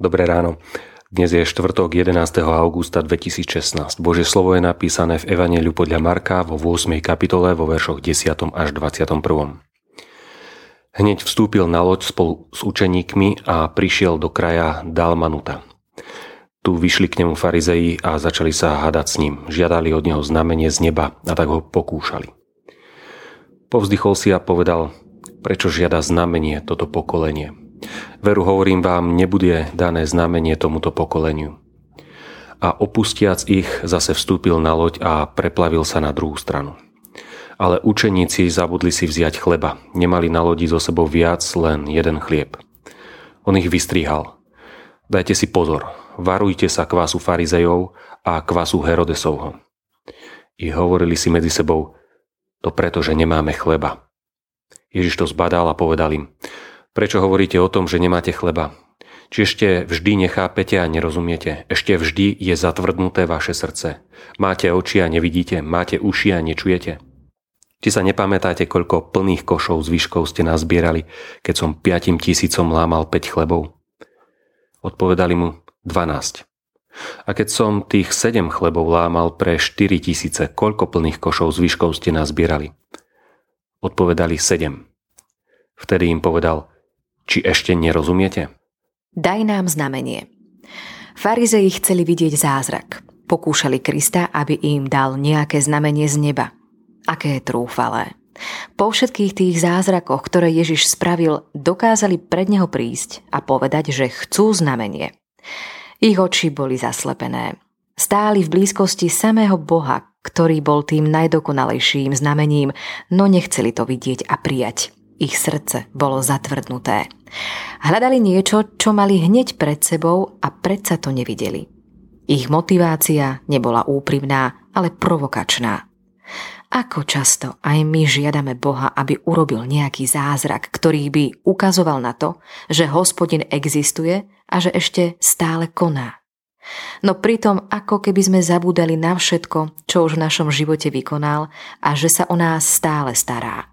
Dobré ráno. Dnes je štvrtok 11. augusta 2016. Božie slovo je napísané v Evanjeliu podľa Marka vo 8. kapitole vo veršoch 10. až 21. Hneď vstúpil na loď spolu s učeníkmi a prišiel do kraja Dalmanuta. Tu vyšli k nemu farizeji a začali sa hádať s ním. Žiadali od neho znamenie z neba a tak ho pokúšali. Povzdychol si a povedal: prečo žiada znamenie toto pokolenie? Veru, hovorím vám, nebude dané znamenie tomuto pokoleniu. A opustiac ich, zase vstúpil na loď a preplavil sa na druhú stranu. Ale učeníci zabudli si vziať chleba. Nemali na lodi so sebou viac, len jeden chlieb. On ich vystrihal: dajte si pozor, varujte sa kvasu farizejov a kvasu Herodesovho. I hovorili si medzi sebou: to preto, že nemáme chleba. Ježiš to zbadal a povedal im: prečo hovoríte o tom, že nemáte chleba? Či ešte vždy nechápete a nerozumiete? Ešte vždy je zatvrdnuté vaše srdce? Máte oči a nevidíte? Máte uši a nečujete? Či sa nepamätáte, koľko plných košov zvyškov ste nazbierali, keď som 5 000 lámal 5 chlebov? Odpovedali mu: 12. A keď som tých 7 chlebov lámal pre 4 000, koľko plných košov zvyškov ste nazbierali? Odpovedali: 7. Vtedy im povedal: či ešte nerozumiete? Daj nám znamenie. Farizei chceli vidieť zázrak. Pokúšali Krista, aby im dal nejaké znamenie z neba. Aké trúfalé. Po všetkých tých zázrakoch, ktoré Ježiš spravil, dokázali pred neho prísť a povedať, že chcú znamenie. Ich oči boli zaslepené. Stáli v blízkosti samého Boha, ktorý bol tým najdokonalejším znamením, no nechceli to vidieť a prijať. Ich srdce bolo zatvrdnuté. Hľadali niečo, čo mali hneď pred sebou a predsa to nevideli. Ich motivácia nebola úprimná, ale provokačná. Ako často aj my žiadame Boha, aby urobil nejaký zázrak, ktorý by ukazoval na to, že Hospodin existuje a že ešte stále koná. No pritom ako keby sme zabúdali na všetko, čo už v našom živote vykonal a že sa o nás stále stará.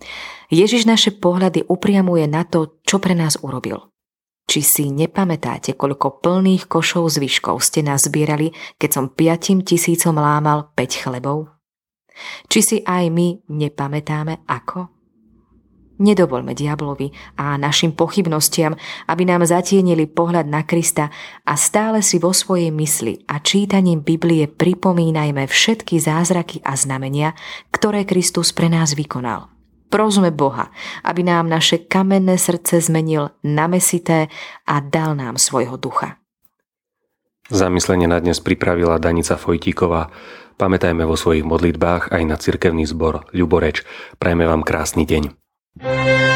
Ježiš naše pohľady upriamuje na to, čo pre nás urobil. Či si nepamätáte, koľko plných košov zvyškov ste nazbierali, keď som 5 000 lámal 5 chlebov? Či si aj my nepamätáme ako? Nedovoľme diablovi a našim pochybnostiam, aby nám zatienili pohľad na Krista a stále si vo svojej mysli a čítaním Biblie pripomínajme všetky zázraky a znamenia, ktoré Kristus pre nás vykonal. Prosme Boha, aby nám naše kamenné srdce zmenil na mäsité a dal nám svojho ducha. Zamyslenie na dnes pripravila Danica Fojtíková. Pamätajme vo svojich modlitbách aj na cirkevný zbor Ľuboreč. Prajme vám krásny deň.